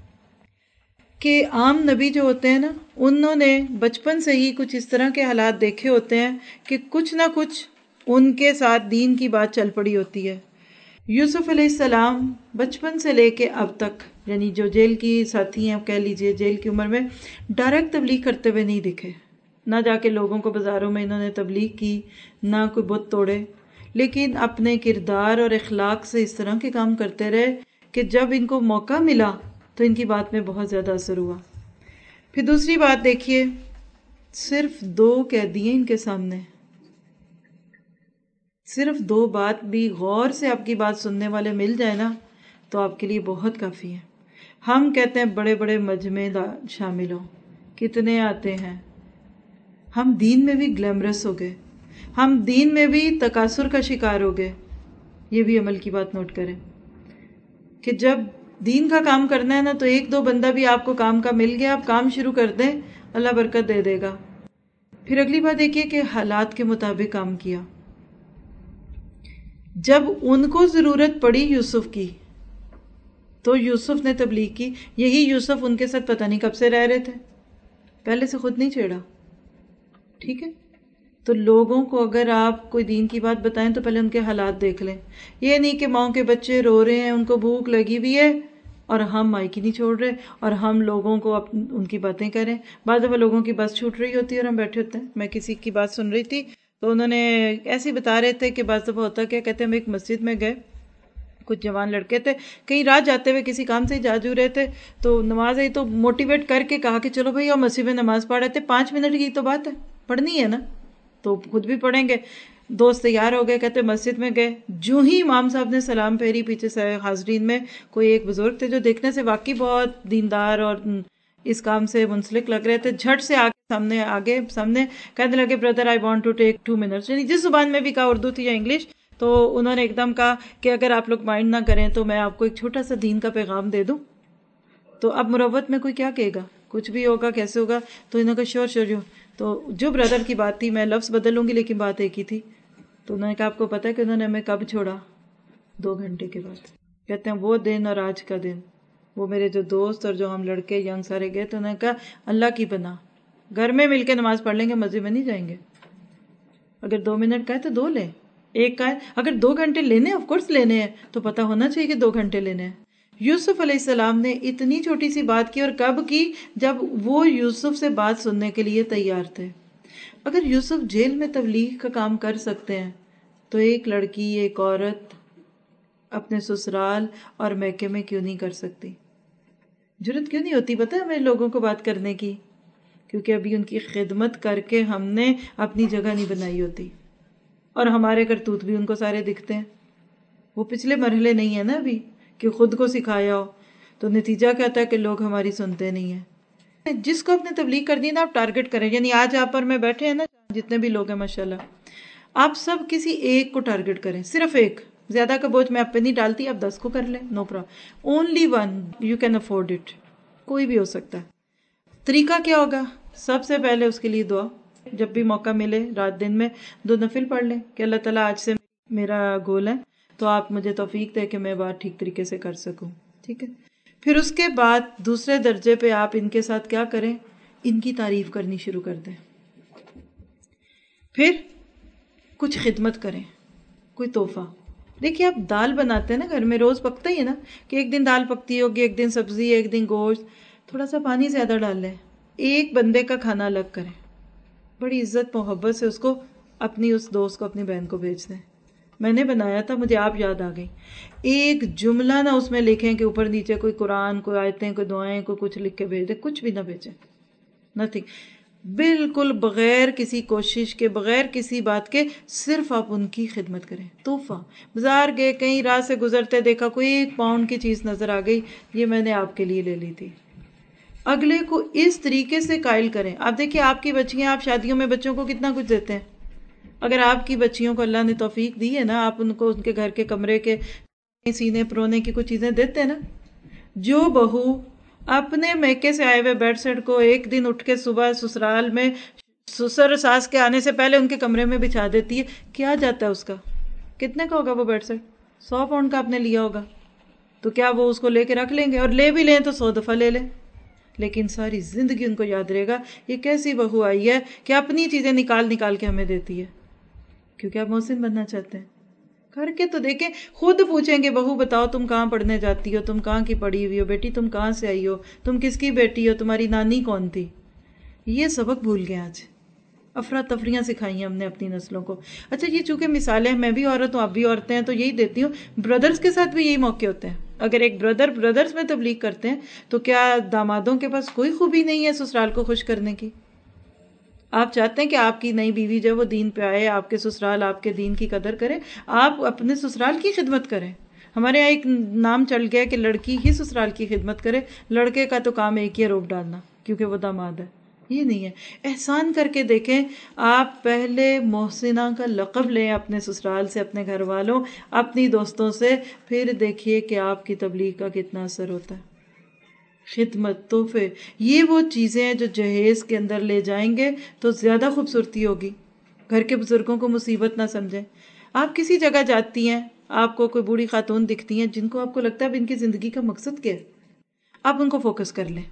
کہ عام نبی جو ہوتے ہیں نا، انہوں نے بچپن سے ہی کچھ اس طرح کے حالات دیکھے ہوتے ہیں کہ کچھ نہ کچھ ان کے ساتھ دین کی بات چل پڑی ہوتی ہے. یوسف علیہ السلام بچپن سے لے کے اب تک، یعنی جو جیل کی ساتھی ہیں کہہ لیجئے، جیل کی عمر میں ڈائریکٹ تبلیغ کرتے ہوئے نہیں دکھے. نہ جا کے لوگوں کو بازاروں میں انہوں نے تبلیغ کی، نہ کوئی بت توڑے، لیکن اپنے کردار اور اخلاق سے اس طرح کے کام کرتے رہے کہ جب ان کو موقع ملا تو ان کی بات میں بہت زیادہ اثر ہوا. پھر دوسری بات دیکھیے، صرف 2 قیدی ہیں ان کے سامنے، صرف 2 بات بھی غور سے آپ کی بات سننے والے مل جائے نا تو آپ کے لیے بہت کافی ہے. ہم کہتے ہیں بڑے بڑے مجمع شامل ہوں، کتنے آتے ہیں. ہم دین میں بھی گلیمرس ہو گئے، ہم دین میں بھی تکاثر کا شکار ہو گئے. یہ بھی عمل کی بات نوٹ کریں کہ جب دین کا کام کرنا ہے نا تو 1-2 بندہ بھی آپ کو کام کا مل گیا، آپ کام شروع کر دیں، اللہ برکت دے دے گا. پھر اگلی بات دیکھیے کہ حالات کے مطابق کام کیا. جب ان کو ضرورت پڑی یوسف کی تو یوسف نے تبلیغ کی. یہی یوسف ان کے ساتھ پتہ نہیں کب سے رہ رہے تھے، پہلے سے خود نہیں چھیڑا. ٹھیک ہے، تو لوگوں کو اگر آپ کوئی دین کی بات بتائیں تو پہلے ان کے حالات دیکھ لیں. یہ نہیں کہ ماؤں کے بچے رو رہے ہیں، ان کو بھوک لگی ہوئی ہے اور ہم مائک ہی نہیں چھوڑ رہے اور ہم لوگوں کو ان کی باتیں کریں. بعض دفعہ لوگوں کی بس چھوٹ رہی ہوتی ہے اور ہم بیٹھے ہوتے ہیں. میں کسی کی بات سن رہی تھی تو انہوں نے ایسے ہی بتا رہے تھے کہ بعض دفعہ ہوتا کیا، کہتے ہیں ہم ایک مسجد میں گئے، کچھ جوان لڑکے تھے، کہیں راہ جاتے ہوئے کسی کام سے ہی جا جو رہے تھے، تو نماز آئی تو موٹیویٹ کر کے کہا کہ چلو بھائی اور مسجد میں نماز پڑھ رہے تھے، 5 منٹ کی تو بات ہے، پڑھنی ہے نا تو خود بھی پڑھیں گے. دوست تیار ہو گئے، کہتے مسجد میں گئے، جو ہی امام صاحب نے سلام پھیری، پیچھے سے حاضرین میں کوئی ایک بزرگ تھے جو دیکھنے سے واقعی بہت دیندار اور اس کام سے منسلک لگ رہے تھے. جھٹ سے آگے سامنے کہنے لگے brother I want to take 2 minutes, یعنی جس زبان میں بھی کہا، اردو تھی یا انگلش. تو انہوں نے ایک دم کہا کہ اگر آپ لوگ مائنڈ نہ کریں تو میں آپ کو ایک چھوٹا سا دین کا پیغام دے دوں. تو اب مروت میں کوئی کیا کہے گا، کچھ بھی ہوگا، کیسے ہوگا. تو انہوں نے کہا شور. تو جو بردر کی بات تھی، میں لفظ بدل لوں گی لیکن بات ایک ہی تھی. تو انہوں نے کہا آپ کو پتہ ہے کہ انہوں نے ہمیں کب چھوڑا؟ 2 گھنٹے کے بعد. کہتے ہیں وہ دن اور آج کا دن، وہ میرے جو دوست اور جو ہم لڑکے ینگ سارے گئے تو انہوں نے کہا اللہ کی پناہ، گھر میں مل کے نماز پڑھ لیں گے، مسجد میں نہیں جائیں گے. اگر 2 منٹ کا ہے تو 2 لیں، 1 کا ہے. اگر 2 گھنٹے لینے آف کورس لینے ہیں تو پتہ ہونا چاہیے کہ 2 گھنٹے لینے ہیں. یوسف علیہ السلام نے اتنی چھوٹی سی بات کی، اور کب کی؟ جب وہ یوسف سے بات سننے کے لیے تیار تھے. اگر یوسف جیل میں تبلیغ کا کام کر سکتے ہیں تو ایک لڑکی، ایک عورت اپنے سسرال اور میکے میں کیوں نہیں کر سکتی؟ جرت کیوں نہیں ہوتی پتہ ہے ہمیں لوگوں کو بات کرنے کی؟ کیونکہ ابھی ان کی خدمت کر کے ہم نے اپنی جگہ نہیں بنائی ہوتی، اور ہمارے کرتوت بھی ان کو سارے دکھتے ہیں. وہ پچھلے مرحلے نہیں ہے نا ابھی کہ خود کو سکھایا ہو. تو نتیجہ کیا ہوتا ہے کہ لوگ ہماری سنتے نہیں ہیں. جس کو اپنے تبلیغ کرنی ہے نا آپ ٹارگٹ کریں. یعنی آج آپ اور میں بیٹھے ہیں نا، جتنے بھی لوگ ہیں ماشاءاللہ، آپ سب کسی ایک کو ٹارگٹ کریں، صرف ایک. زیادہ کا بوجھ میں آپ پہ نہیں ڈالتی، آپ 10 کو کر لیں، no problem. Only one you can afford it. کوئی بھی ہو سکتا ہے. طریقہ کیا ہوگا؟ سب سے پہلے اس کے لیے دعا. جب بھی موقع ملے رات دن میں 2 نفل پڑھ لیں کہ اللہ تعالیٰ آج سے میرا گول ہے تو آپ مجھے توفیق دے کہ میں بات ٹھیک طریقے سے کر سکوں. ٹھیک ہے. پھر اس کے بعد دوسرے درجے پہ آپ ان کے ساتھ کیا کریں؟ ان کی تعریف کرنی شروع کر دیں. پھر کچھ خدمت کریں، کوئی تحفہ. دیکھیے آپ دال بناتے ہیں نا گھر میں، روز پکتا ہی ہے نا کہ ایک دن دال پکتی ہوگی، ایک دن سبزی، ایک دن گوشت. تھوڑا سا پانی زیادہ ڈال لیں، ایک بندے کا کھانا الگ کریں، بڑی عزت محبت سے اس کو اپنی اس دوست کو، اپنی بہن کو بھیج دیں. میں نے بنایا تھا، مجھے آپ یاد آ گئی. ایک جملہ نہ اس میں لکھیں کہ اوپر نیچے کوئی قرآن، کوئی آیتیں، کوئی دعائیں، کوئی کچھ لکھ کے بھیج دیں. کچھ بھی نہ بھیجیں، نتھنگ. بالکل بغیر کسی کوشش کے، بغیر کسی بات کے، صرف آپ ان کی خدمت کریں. تحفہ. بازار گئے، کہیں راہ سے گزرتے دیکھا کوئی 1 پاؤنڈ کی چیز نظر آ گئی، یہ میں نے آپ کے لیے لے لی تھی. اگلے کو اس طریقے سے قائل کریں. آپ دیکھیں آپ کی بچیاں، آپ شادیوں میں بچوں کو کتنا کچھ دیتے ہیں. اگر آپ کی بچیوں کو اللہ نے توفیق دی ہے نا، آپ ان کو ان کے گھر کے کمرے کے سینے پرونے کی کچھ چیزیں دیتے ہیں نا. جو بہو اپنے میکے سے آئے ہوئے بیڈ سیٹ کو ایک دن اٹھ کے صبح سسرال میں سسر ساس کے آنے سے پہلے ان کے کمرے میں بچھا دیتی ہے، کیا جاتا ہے اس کا؟ کتنے کا ہوگا وہ بیڈ سیٹ؟ 100 پاؤنڈ کا آپ نے لیا ہوگا. تو کیا وہ اس کو لے کے رکھ لیں گے؟ اور لے بھی لیں تو 100 دفعہ لے لیں. لیکن ساری زندگی ان کو یاد رہے گا یہ کیسی بہو آئی ہے کہ اپنی چیزیں نکال نکال کے ہمیں دیتی ہے. کیونکہ آپ محسن بننا چاہتے ہیں. کر کے تو دیکھیں. خود پوچھیں گے بہو بتاؤ تم کہاں پڑھنے جاتی ہو، تم کہاں کی پڑھی ہوئی ہو، بیٹی تم کہاں سے آئی ہو، تم کس کی بیٹی ہو، تمہاری نانی کون تھی. یہ سبق بھول گئے آج. افراتفریاں سکھائی ہیں ہم نے اپنی نسلوں کو. اچھا یہ چونکہ مثالیں، میں بھی عورت ہوں آپ بھی عورتیں ہیں تو یہی دیتی ہوں. بردرز کے ساتھ بھی یہی موقع ہوتے ہیں. اگر ایک بردرز میں تبلیغ کرتے ہیں تو کیا دامادوں کے پاس کوئی خوبی نہیں ہے سسرال کو خوش کرنے کی؟ آپ چاہتے ہیں کہ آپ کی نئی بیوی جو وہ دین پہ آئے، آپ کے سسرال آپ کے دین کی قدر کرے، آپ اپنے سسرال کی خدمت کریں. ہمارے یہاں ایک نام چل گیا کہ لڑکی ہی سسرال کی خدمت کرے، لڑکے کا تو کام ایک ہی روپ ڈالنا کیونکہ وہ داماد ہے. یہ نہیں ہے. احسان کر کے دیکھیں. آپ پہلے محسنہ کا لقب لیں اپنے سسرال سے، اپنے گھر والوں، اپنی دوستوں سے، پھر دیکھیے کہ آپ کی تبلیغ کا کتنا اثر ہوتا ہے. خدمت، تحفے، یہ وہ چیزیں ہیں جو جہیز کے اندر لے جائیں گے تو زیادہ خوبصورتی ہوگی. گھر کے بزرگوں کو مصیبت نہ سمجھیں. آپ کسی جگہ جاتی ہیں، آپ کو کوئی بوڑھی خاتون دکھتی ہیں جن کو آپ کو لگتا ہے اب ان کی زندگی کا مقصد کیا ہے، آپ ان کو فوکس کر لیں.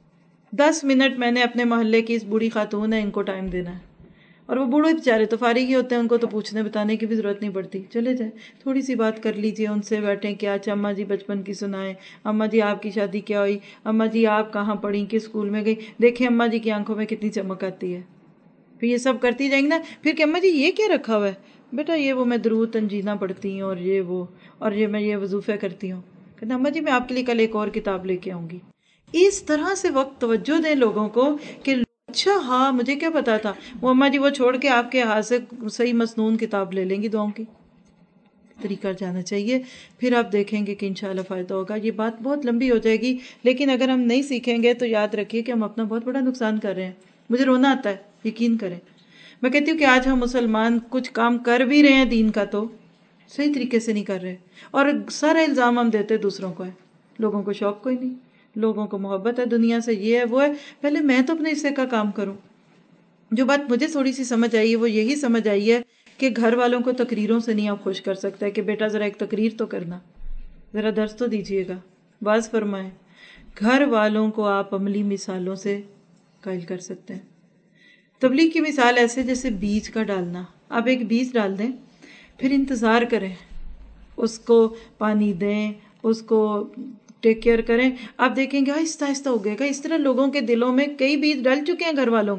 10 منٹ میں نے اپنے محلے کی اس بوڑھی خاتون ہے ان کو ٹائم دینا ہے. اور وہ بوڑھے بیچارے تو فارغ ہی ہوتے ہیں، ان کو تو پوچھنے بتانے کی بھی ضرورت نہیں پڑتی. چلے جائیں، تھوڑی سی بات کر لیجئے ان سے، بیٹھیں کیا اچھا اماں جی بچپن کی سنائیں، اماں جی آپ کی شادی کیا ہوئی، اماں جی آپ کہاں پڑھیں، کس اسکول میں گئی، دیکھیں اماں جی کی آنکھوں میں کتنی چمک آتی ہے. پھر یہ سب کرتی جائیں گی نا. پھر کہ اماں جی یہ کیا رکھا ہوا ہے؟ بیٹا یہ وہ میں درود تنجیدہ پڑھتی ہوں، اور یہ وہ، اور یہ میں یہ وظیفے کرتی ہوں. کہتے اماں جی میں آپ کے لیے کل ایک اور کتاب لے کے آؤں گی. اس طرح سے وقت توجہ دیں لوگوں کو کہ اچھا ہاں مجھے کیا پتا تھا. وہ اماں جی وہ چھوڑ کے آپ کے ہاتھ سے صحیح مسنون کتاب لے لیں گی دعاؤں کی. طریقہ جانا چاہیے. پھر آپ دیکھیں گے کہ انشاءاللہ فائدہ ہوگا. یہ بات بہت لمبی ہو جائے گی لیکن اگر ہم نہیں سیکھیں گے تو یاد رکھیے کہ ہم اپنا بہت بڑا نقصان کر رہے ہیں. مجھے رونا آتا ہے، یقین کریں. میں کہتی ہوں کہ آج ہم مسلمان کچھ کام کر بھی رہے ہیں دین کا تو صحیح طریقے سے نہیں کر رہے، اور سارا الزام ہم دیتے دوسروں کو ہے. لوگوں کو شوق کوئی نہیں، لوگوں کو محبت ہے دنیا سے، یہ ہے وہ ہے. پہلے میں تو اپنے حصے کا کام کروں. جو بات مجھے تھوڑی سی سمجھ آئی ہے وہ یہی سمجھ آئی ہے کہ گھر والوں کو تقریروں سے نہیں آپ خوش کر سکتے کہ بیٹا ذرا ایک تقریر تو کرنا، ذرا درس تو دیجیے گا، باز فرمائیں. گھر والوں کو آپ عملی مثالوں سے قائل کر سکتے ہیں. تبلیغ کی مثال ایسے جیسے بیج کا ڈالنا. آپ ایک بیج ڈال دیں، پھر انتظار کریں، اس کو پانی دیں، اس کو ٹیک کیئر کریں. آپ دیکھیں گے آہستہ آہستہ اگے گا. اس طرح لوگوں کے دلوں میں کئی بیج ڈل چکے ہیں گھر والوں کے،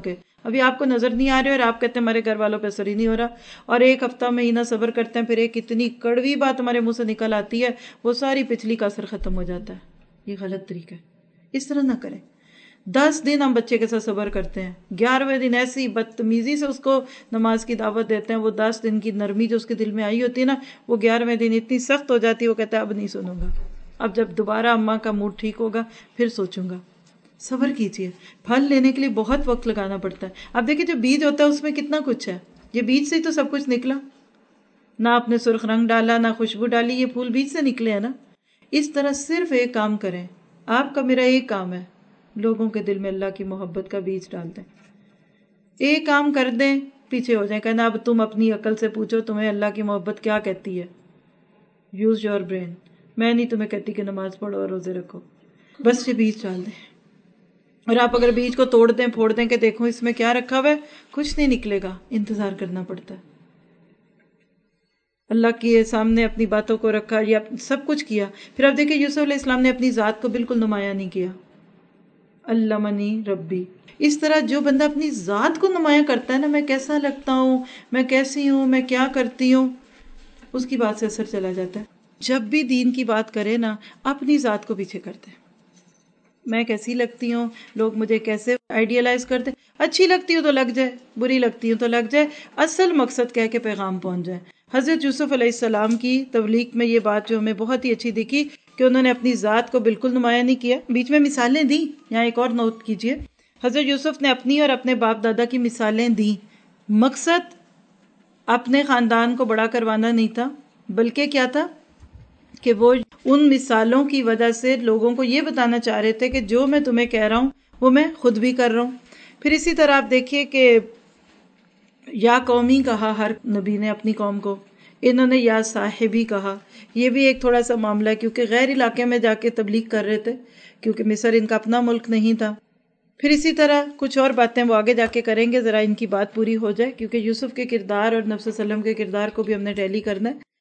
ابھی آپ کو نظر نہیں آ رہے اور آپ کہتے ہیں ہمارے گھر والوں پہ اثر ہی نہیں ہو رہا، اور ایک ہفتہ مہینہ صبر کرتے ہیں، پھر ایک اتنی کڑوی بات ہمارے منہ سے نکل آتی ہے، وہ ساری پچھلی کا اثر ختم ہو جاتا ہے۔ یہ غلط طریقہ ہے، اس طرح نہ کریں۔ 10 دن ہم بچے کے ساتھ صبر کرتے ہیں، 11ویں دن ایسی بدتمیزی سے اس کو نماز کی دعوت دیتے ہیں، وہ 10 دن کی نرمی جو اس کے دل میں آئی ہوتی ہے نا، وہ 11ویں دن اتنی سخت ہو جاتی ہے، وہ کہتا ہے اب نہیں سنوں گا، اب جب دوبارہ اماں کا موڈ ٹھیک ہوگا پھر سوچوں گا۔ صبر کیجیے، پھل لینے کے لیے بہت وقت لگانا پڑتا ہے۔ اب دیکھیں جو بیج ہوتا ہے اس میں کتنا کچھ ہے، یہ بیج سے ہی تو سب کچھ نکلا، نہ آپ نے سرخ رنگ ڈالا نہ خوشبو ڈالی، یہ پھول بیج سے نکلے ہیں نا۔ اس طرح صرف ایک کام کریں، آپ کا میرا ایک کام ہے، لوگوں کے دل میں اللہ کی محبت کا بیج ڈال دیں۔ ایک کام کر دیں، پیچھے ہو جائیں، کہنا اب تم اپنی عقل سے پوچھو تمہیں اللہ کی محبت کیا کہتی ہے، یوز یور برین، میں نہیں تمہیں کہتی کہ نماز پڑھو اور روزے رکھو، بس یہ بیج ڈال دیں۔ اور آپ اگر بیج کو توڑ دیں پھوڑ دیں کہ دیکھو اس میں کیا رکھا ہوا ہے، کچھ نہیں نکلے گا، انتظار کرنا پڑتا ہے۔ اللہ کے سامنے اپنی باتوں کو رکھا یا سب کچھ کیا، پھر اب دیکھیں یوسف علیہ السلام نے اپنی ذات کو بالکل نمایاں نہیں کیا، علمنی ربی۔ اس طرح جو بندہ اپنی ذات کو نمایاں کرتا ہے نا، میں کیسا لگتا ہوں، میں کیسی ہوں، میں کیا کرتی ہوں، اس کی بات سے اثر چلا جاتا ہے۔ جب بھی دین کی بات کرے نا، اپنی ذات کو پیچھے کرتے ہیں، میں کیسی لگتی ہوں، لوگ مجھے کیسے آئیڈیلائز کرتے، اچھی لگتی ہوں تو لگ جائے، بری لگتی ہوں تو لگ جائے، اصل مقصد کہہ کے پیغام پہنچ جائے۔ حضرت یوسف علیہ السلام کی تبلیغ میں یہ بات جو ہمیں بہت ہی اچھی دکھی کہ انہوں نے اپنی ذات کو بالکل نمایاں نہیں کیا، بیچ میں مثالیں دیں، یہاں ایک اور نوٹ کیجئے، حضرت یوسف نے اپنی اور اپنے باپ دادا کی مثالیں دیں، مقصد اپنے خاندان کو بڑا کروانا نہیں تھا، بلکہ کیا تھا کہ وہ ان مثالوں کی وجہ سے لوگوں کو یہ بتانا چاہ رہے تھے کہ جو میں تمہیں کہہ رہا ہوں وہ میں خود بھی کر رہا ہوں۔ پھر اسی طرح آپ دیکھیے کہ یا قومی کہا ہر نبی نے اپنی قوم کو، انہوں نے یا صاحبی کہا، یہ بھی ایک تھوڑا سا معاملہ ہے کیونکہ غیر علاقے میں جا کے تبلیغ کر رہے تھے، کیونکہ مصر ان کا اپنا ملک نہیں تھا۔ پھر اسی طرح کچھ اور باتیں وہ آگے جا کے کریں گے، ذرا ان کی بات پوری ہو جائے، کیونکہ یوسف کے کردار اور نبی صلی اللہ علیہ وسلم کے کردار کو بھی ہم نے ٹیلی کرنا ہے۔